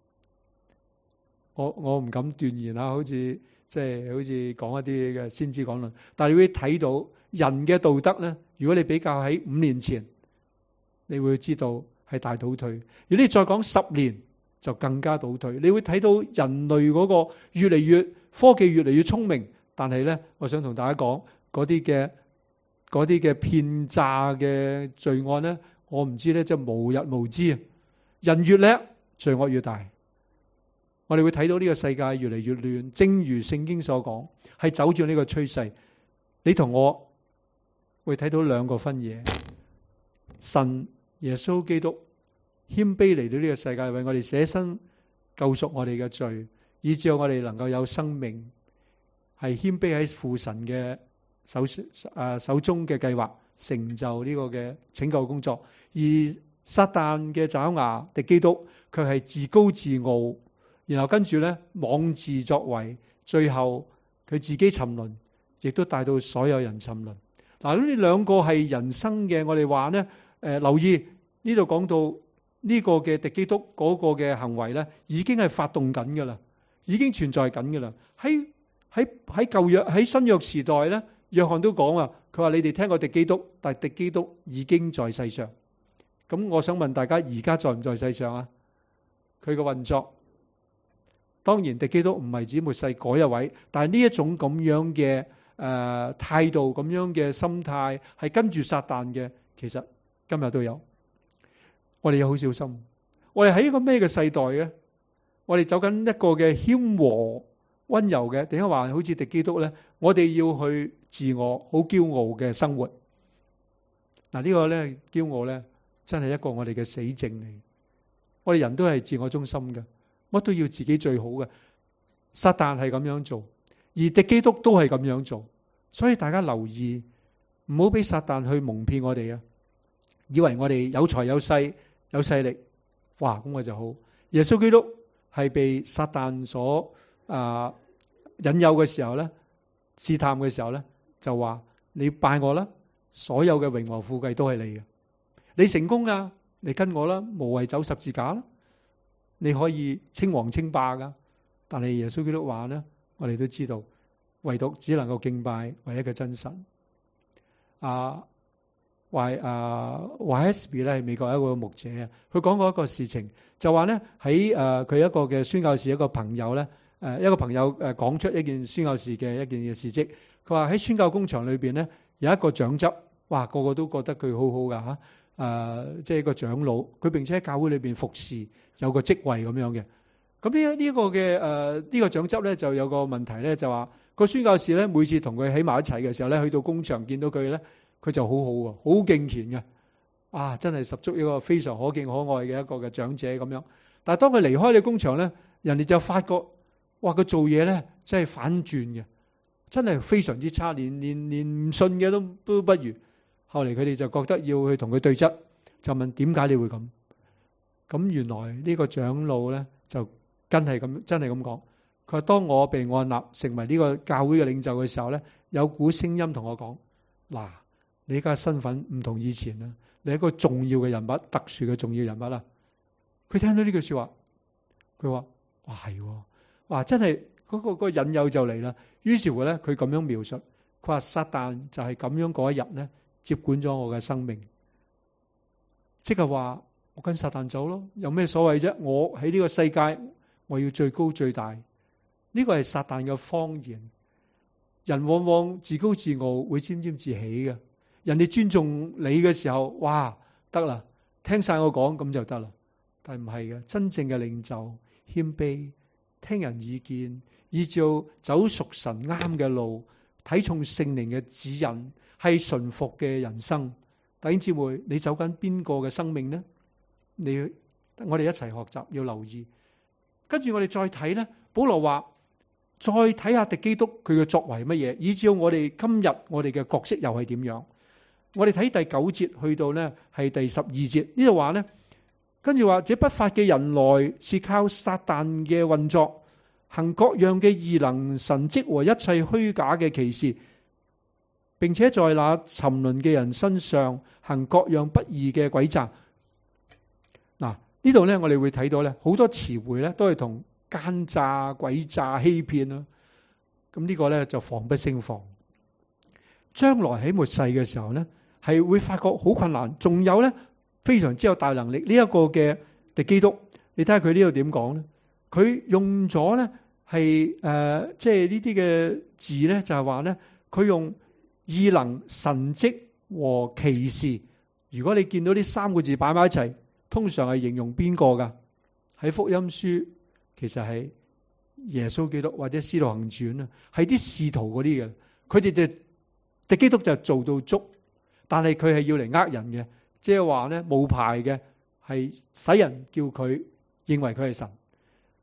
我我唔敢斷言啊，好似即係好似講一啲嘅先知講論，但係你會睇到人嘅道德咧。如果你比較喺五年前，你會知道係大倒退。如果你再講十年，就更加倒退。你會睇到人類嗰個越嚟越科技越嚟越聰明，但係咧，我想同大家講嗰啲嘅嗰啲嘅騙詐嘅罪案咧，我唔知咧，即係無日無之啊！人越叻，罪惡越大。我哋會睇到呢個世界越嚟越亂，正如聖經所講，係走住呢個趨勢。你同我會睇到兩個分野：神耶穌基督謙卑嚟到呢個世界，為我哋捨身救贖我哋嘅罪，以致我哋能夠有生命，係謙卑喺父神嘅手誒手中嘅計劃，成就呢個嘅拯救工作。而撒旦嘅爪牙敵基督，佢係自高自傲，然後跟住咧妄自作為，最後佢自己沉淪，亦都帶到所有人沉淪。嗱，呢兩個係人生嘅，我哋話咧誒，留意呢度講到呢個嘅敵基督嗰個嘅行為咧，已經係發動緊噶啦，已經存在緊噶啦。喺喺喺舊約喺新約時代咧，約翰都講啊，佢話你哋聽過敵基督，但係敵基督已經在世上。咁我想問大家，而家在唔在世上啊？佢嘅運作，當然敵基督唔係指末世嗰一位，但係呢一種咁樣嘅誒態度，咁樣嘅心態，係跟住撒旦嘅，其實今日都有。我哋要好小心。我哋喺一個咩嘅世代嘅？我哋走緊一個嘅謙和溫柔嘅，點解話好似敵基督咧？我哋要去自我好驕傲嘅生活。嗱，呢個咧驕傲咧，真係一個我哋嘅死症嚟。我哋人都係自我中心嘅，乜都要自己最好嘅。撒旦係咁樣做，而敵基督都係咁樣做。所以大家留意，唔好俾撒旦去蒙騙我哋啊！以為我哋有財有勢有勢力，哇，咁我就好。耶穌基督係被撒旦所啊、呃、引誘嘅時候咧，試探嘅時候咧，就話你拜我啦，所有嘅榮華富貴都係你嘅。你成功啊，你跟我啦，無謂走十字架啦，你可以稱王稱霸噶。但係耶穌基督話咧，我哋都知道，唯獨只能夠敬拜唯一嘅真神。啊，Y 啊 Y S B 咧係美國一個牧者啊，佢講過一個事情，就話咧喺誒佢一個嘅宣教士一個朋友咧，誒一個朋友誒講出一件宣教士嘅一件嘅事蹟。佢話喺宣教工場裏邊咧有一個長執，哇，個個都覺得佢好好噶吓。誒、呃，即係個長老，佢並且喺教會裏邊服侍，有個職位咁樣嘅。咁呢呢個嘅誒呢個長執咧，就有個問題咧，就話個宣教士咧，每次同佢喺埋一齊嘅時候咧，去到工場見到佢咧，佢就好好喎，好敬虔嘅，啊，真係十足一個非常可敬可愛嘅一個嘅長者咁樣。但係當佢離開呢個工場咧，人哋就發覺，哇，佢做嘢咧真係反轉嘅，真係非常之差，連連連唔信嘅都都不如。後嚟佢哋就覺得要去同佢對質，就問點解你會咁？咁原來呢個長老咧就真係咁真係咁講。佢話當我被按立成為呢個教會嘅領袖嘅時候咧，有股聲音同我講：嗱，你而家身份唔同以前啦，你係一個重要嘅人物，特殊嘅重要人物啦。佢聽到呢句說話，佢話：哇係，哇真係嗰個嗰個引誘就嚟啦。於是乎咧，佢咁樣描述，佢話撒旦就係咁樣嗰一日咧，接管咗我嘅生命，即係話我跟撒旦走咯，有咩所謂啫？我喺呢個世界，我要最高最大。呢個係撒旦嘅謊言。人往往自高自傲，會沾沾自喜嘅。人哋尊重你嘅時候，哇，得啦，聽晒我講咁就得啦。但係唔係嘅，真正嘅領袖謙卑，聽人意見，依照走屬神啱嘅路，睇重聖靈嘅指引。係順服嘅人生。弟兄姊妹，你走緊邊個嘅生命呢？你我哋一齊學習，要留意。跟住我哋再睇呢，保羅話再睇下敵基督佢嘅作為乜嘢，以至我哋今日我哋嘅角色又係點樣？我哋睇第九節去到呢係第十二節呢度話呢，跟住話這不法嘅人來是靠撒旦嘅運作，行各樣嘅異能神蹟和一切虛假嘅奇事。並且在那沉淪嘅人身上行各樣不義嘅詭詐。嗱，呢度咧我哋會睇到咧好多詞彙咧都係同奸詐、詭詐、欺騙啦。咁呢個咧就防不勝防。將來喺末世嘅時候咧，係會發覺好困難。仲有咧非常之有大能力呢一個嘅敵基督，你睇下佢呢度點講咧？佢用咗咧係誒，即係呢啲嘅字咧，就係話咧佢用。異能、神蹟和奇事，如果你見到呢三個字擺埋一齊，通常係形容邊個噶？喺福音書其實係耶穌基督或者使徒行傳啊，係啲使徒嗰啲嘅，佢哋就敵基督就做到足，但係佢係要嚟呃人嘅，即係話咧冇牌嘅，係使人叫佢認為佢係神。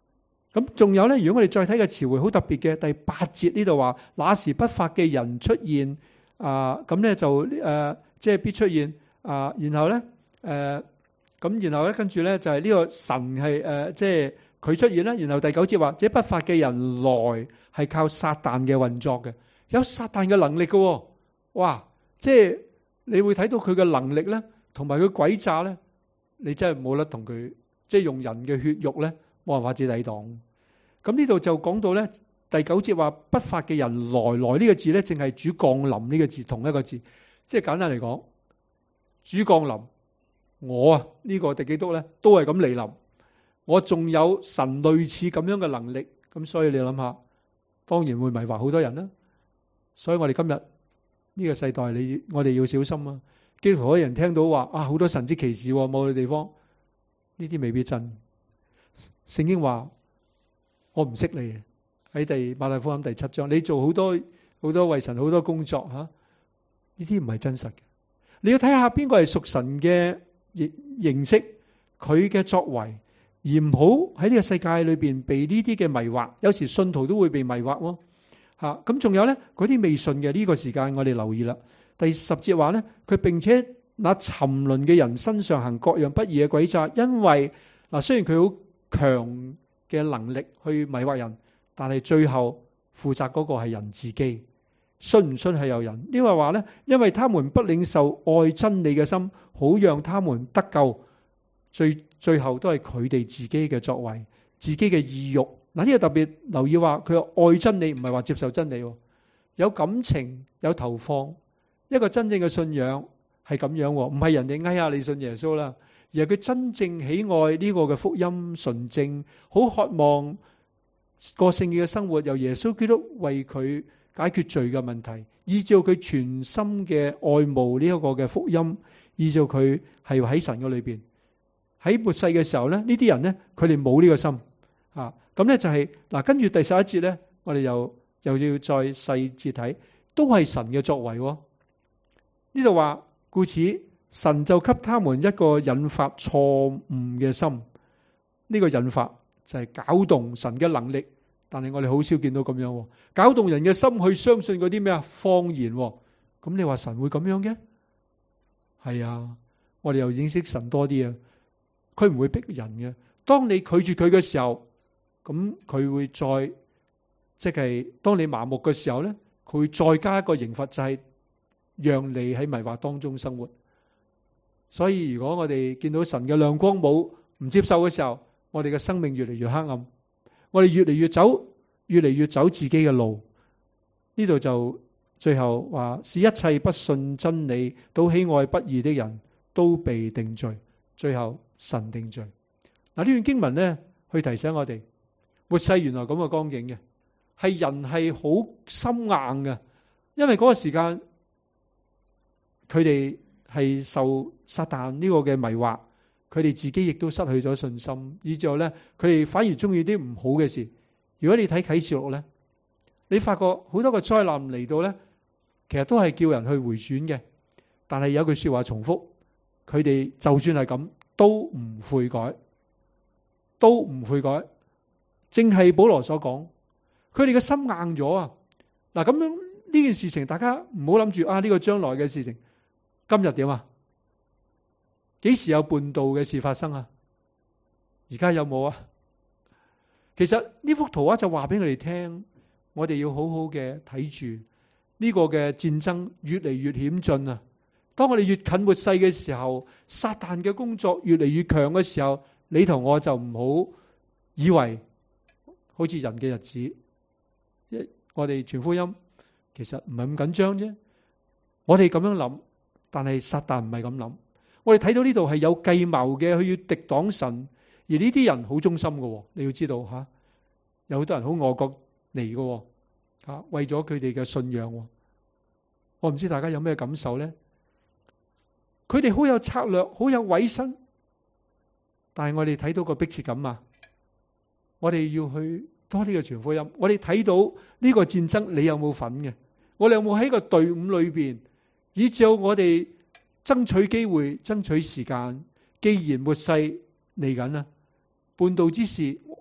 咁仲有咧，如果我哋再睇嘅詞彙好特別嘅，第八節呢度話，那時不法嘅人出現啊，咁、呃、咧就誒、呃，即係必出現啊、呃，然後咧誒，咁、呃、然後咧跟住咧就係呢個神係誒、呃，即係佢出現啦。然後第九節話，這不法嘅人來係靠撒旦嘅運作嘅，有撒旦嘅能力嘅、哦，哇！即係你會睇到佢嘅能力咧，同埋佢詭詐咧，你真係冇得同佢，即係用人嘅血肉咧。冇辦法子抵擋。咁呢度就講到咧，第九節話不法嘅人來，來呢個字咧，正係主降臨呢個字同一個字。即係簡單嚟講，主降臨，我啊呢個敵基督咧都係咁嚟臨。我仲有神類似咁樣嘅能力，咁所以你諗下，當然會迷惑好多人啦。所以我哋今日呢個世代，你我哋要小心啊！基督徒啲人聽到話啊，好多神蹟奇事，某個地方呢啲未必真。聖經話我唔識你，喺第馬太福音第七章，你做好多好多為神好多工作吓，呢啲唔係真實嘅。你要睇下邊個係屬神嘅認識，佢嘅作為，而唔好喺呢個世界裏邊被呢啲嘅迷惑。有時信徒都會被迷惑喎吓。咁仲有咧，嗰啲未信嘅呢個時間，我哋留意啦。第十節話咧，佢並且那沉淪嘅人身上行各樣不義嘅詭詐，因為嗱，雖然佢好強嘅能力去迷惑人，但係最後負責嗰個係人自己，信唔信係由人。呢個話咧，因為他們不領受愛真理嘅心，好讓他們得救，最最後都係佢哋自己嘅作為，自己嘅意欲。嗱，呢個特別留意話，佢愛真理唔係話接受真理，有感情有投放，一個真正嘅信仰係咁樣，唔係人哋哎呀你信耶穌啦。而係佢真正喜愛呢個嘅福音純正，好渴望過聖潔嘅生活，由耶穌基督為佢解決罪嘅問題，依照佢全心嘅愛慕呢一個嘅福音，依照佢係喺神嘅裏邊。喺末世嘅時候咧，呢啲人咧，佢哋冇呢個心啊。咁咧就係嗱，跟住第十一節咧，我哋又又要再細節睇，都係神嘅作為。呢度話，故此。神就給他們一個引發錯誤嘅心，呢、這個引發就係搞動神嘅能力，但係我哋好少見到咁樣，搞動人嘅心去相信嗰啲咩啊謊言。咁你話神會咁樣嘅？係啊，我哋又認識神多啲啊，佢唔會逼人嘅。當你拒絕佢嘅時候，咁佢會再即係當你麻木嘅時候咧，佢會再加一個刑罰，就係、是、讓你喺迷惑當中生活。所以如果我哋見到神嘅亮光冇唔接受嘅時候，我哋嘅生命越嚟越黑暗，我哋越嚟越走越嚟越走自己嘅路。呢度就最後話，使一切不信真理、都喜愛不義的人都被定罪。最後神定罪。嗱，呢段經文咧，去提醒我哋，末世原來咁嘅光景嘅，係人係好心硬嘅，因為嗰個時間佢哋係受撒旦呢個嘅迷惑，佢哋自己亦都失去咗信心，以至後咧，佢哋反而中意啲唔好嘅事。如果你睇啟示錄咧，你發覺好多個災難嚟到咧，其實都係叫人去回轉嘅。但係有句說話重複，佢哋就算係咁，都唔悔改，都唔悔改。正係保羅所講，佢哋嘅心硬咗啊！嗱，咁樣呢件事情，大家唔好諗住啊，呢個將來嘅事情。今日點啊？幾時有叛道嘅事發生啊？而家有冇啊？其實呢幅圖畫就話俾我哋聽，我哋要好好嘅睇住呢個嘅戰爭越嚟越險峻啊！當我哋越近末世嘅時候，撒旦嘅工作越嚟越強嘅時候，你同我就唔好以為好似人嘅日子，我哋傳福音其實唔係咁緊張啫。我哋咁樣諗。但係撒旦唔係咁諗，我哋睇到呢度係有計謀嘅，佢要敵擋神，而呢啲人好忠心嘅，你要知道吓，有好多人好愛國嚟嘅吓，為咗佢哋嘅信仰。我唔知大家有咩感受咧？佢哋好有策略，好有委身，但係我哋睇到個迫切感啊！我哋要去多啲嘅傳福音，我哋睇到呢個戰爭，你有冇份嘅？我哋有冇喺個隊伍裏邊？以至我哋爭取機會、爭取時間。既然末世嚟緊啦，叛道之事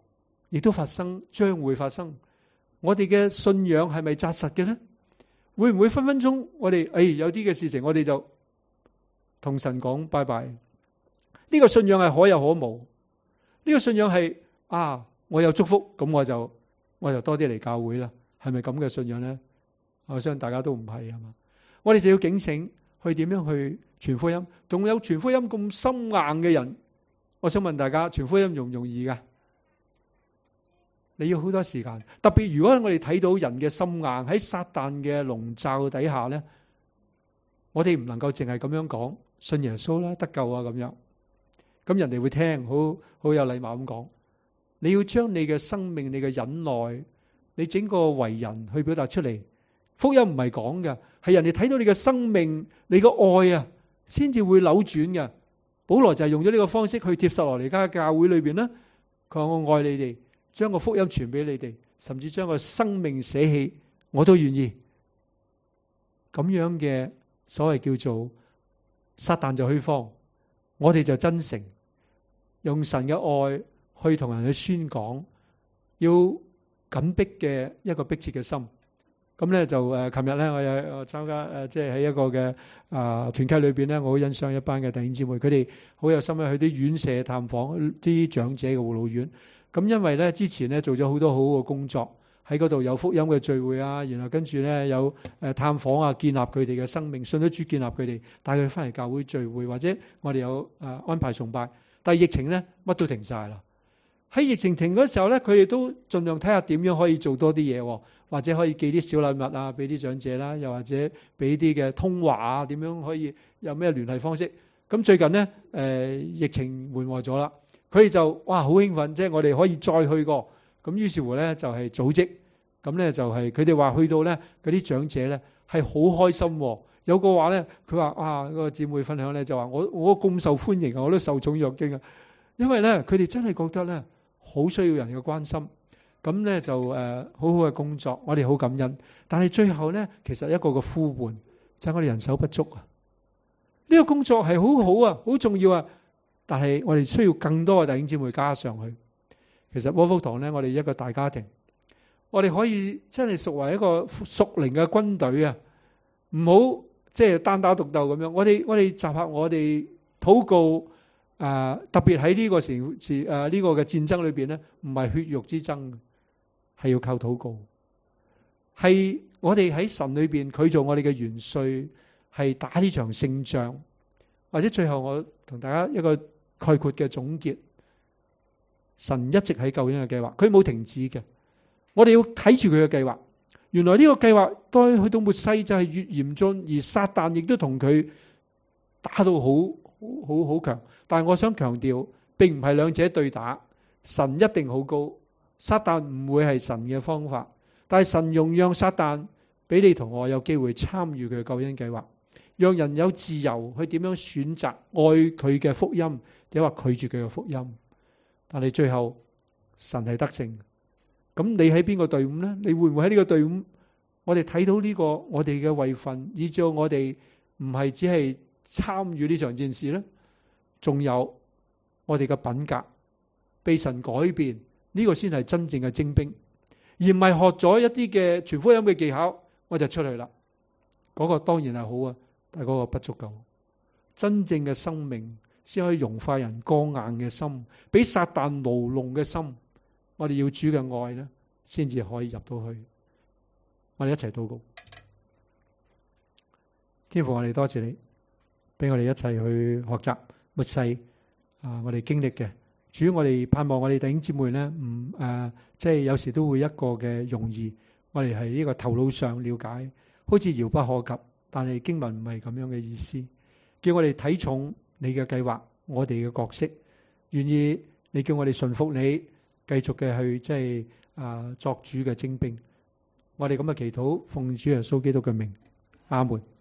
亦都發生，將會發生。我哋嘅信仰係咪紮實嘅呢？會唔會分分鐘我哋誒有啲嘅事情我哋就同神講拜拜？呢個信仰係可有可無。呢個信仰係啊，我有祝福，咁我就我就多啲嚟教會啦。係咪咁嘅信仰呢？我相信大家都唔係，係嘛？我哋就要警醒去點樣去傳福音。仲有傳福音咁心硬嘅人，我想問大家，傳福音容唔容易噶？你要好多時間，特別如果我哋睇到人嘅心硬喺撒旦嘅籠罩底下呢，我哋唔能夠淨係咁樣講信耶穌啦，得救啊咁樣，咁人哋會聽，好好有禮貌咁講。你要將你嘅生命、你嘅忍耐、你整個為人去表達出嚟。福音唔係講嘅，係人哋睇到你嘅生命、你嘅愛啊，先至會扭轉嘅。保羅就係用咗呢個方式去帖撒羅尼迦嘅教會裏邊呢，佢話我愛你哋。將個福音傳俾你哋，甚至將個生命捨棄，我都願意。咁樣嘅所謂叫做撒旦就虛謊，我哋就真誠，用神嘅愛去同人去宣講，要緊迫嘅一個迫切嘅心。咁咧就誒，琴日咧我有參加誒，即係喺一個嘅啊團契裏邊咧，我好欣賞一班嘅弟兄姊妹，佢哋好有心去啲院舍探訪啲長者嘅護老院。咁因為咧之前咧做咗好多好好嘅工作，喺嗰度有福音嘅聚會啊，然後跟住咧有誒探訪啊，建立佢哋嘅生命，信咗主建立佢哋，帶佢哋翻嚟教會聚會，或者我哋有誒安排崇拜。但係疫情咧乜都停晒啦。喺疫情停嗰時候咧，佢哋都盡量睇下點樣可以做多啲嘢，或者可以寄啲小禮物啊，俾啲長者啦，又或者俾啲嘅通話啊，點樣可以有咩聯繫方式？咁最近咧誒疫情緩和咗啦。佢哋就哇好興奮，即係我哋可以再去過。咁於是乎咧就係組織，咁咧就係佢哋話去到咧嗰啲長者咧係好開心。有個話咧，佢話啊嗰個姊妹分享咧就話我我咁受歡迎啊，我都受寵若驚啊。因為咧佢哋真係覺得咧好需要人嘅關心。咁咧就誒好好嘅工作，我哋好感恩。但係最後咧其實一個個呼喚就係我哋人手不足啊。呢個工作係好好啊，好重要啊。但係我哋需要更多嘅弟兄姊妹加上去。其實窩福堂咧，我哋一個大家庭，我哋可以真係屬為一個屬靈嘅軍隊啊！唔好即係單打獨鬥咁樣。我哋我哋集合，我哋禱告啊、呃！特別喺呢個時時誒呢個嘅戰爭裏邊咧，唔係血肉之爭，係要靠禱告。係我哋喺神裏邊，佢做我哋嘅元帥，係打呢場勝仗。或者最後我同大家一個概括嘅總結，神一直喺救恩嘅計劃，佢冇停止嘅。我哋要睇住佢嘅計劃。原來呢個計劃當去到末世就係越嚴峻，而撒旦亦都同佢打到好好好強。但係我想強調，並唔係兩者對打，神一定好高，撒旦唔會係神嘅方法。但係神容讓撒旦俾你同我有機會參與佢嘅救恩計劃。讓人有自由去點樣選擇愛佢嘅福音，定話拒絕佢嘅福音。但係最後神係得勝。咁你喺邊個隊伍呢？你會唔會喺呢個隊伍？我哋睇到呢個我哋嘅位份，以至我哋唔係只係參與呢場戰事呢，仲有我哋嘅品格被神改變，呢個先係真正嘅精兵，而唔係學咗一啲嘅傳福音嘅技巧我就出去啦。嗰個當然係好啊。但係嗰個不足夠，真正嘅生命先可以融化人剛硬嘅心，俾撒旦牢籠嘅心。我哋要主嘅愛咧，先至可以入到去。我哋一齊禱告。天父，我哋多謝你，俾我哋一齊去學習末世啊！我哋經歷嘅主，我哋盼望我哋弟兄姊妹咧，唔誒，即係有時都會一個嘅容易，我哋係呢個頭腦上了解，好似遙不可及。但係經文唔係咁樣嘅意思，叫我哋睇重你嘅計劃，我哋嘅角色，願意你叫我哋順服你，繼續嘅去即係啊作主嘅精兵。我哋咁嘅祈禱，奉主耶穌基督嘅名，阿門。